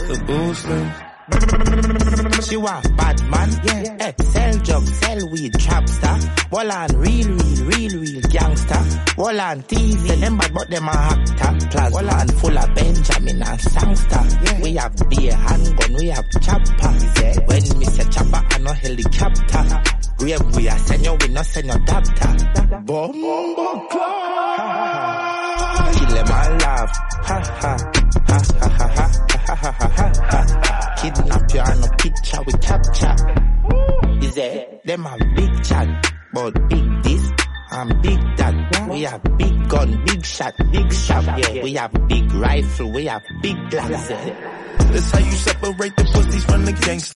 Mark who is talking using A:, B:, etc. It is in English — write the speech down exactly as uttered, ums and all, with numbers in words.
A: the boosters.
B: She want bad man, yeah. Hey, sell drugs, sell weed, trap star. Wall on real, real, real, real gangster. Wall on T V, them bad but them a actor. Plus wall on full of Benjamin and songster. Yeah. We have beer, handgun, we have chopper. Yeah. When me say chopper, I no helicopter. Grave we a send you, we no send your doctor. Bomb, bomb, kill them all laugh. Ha ha, ha ha ha ha ha ha ha ha. Kidnap you and a picture we capture. Is it? Them have big chat, but big this and big that. We have big gun, big shot, big shot. Yeah, we have big rifle, we have big glass.
A: That's how you separate the pussies from the gangsters.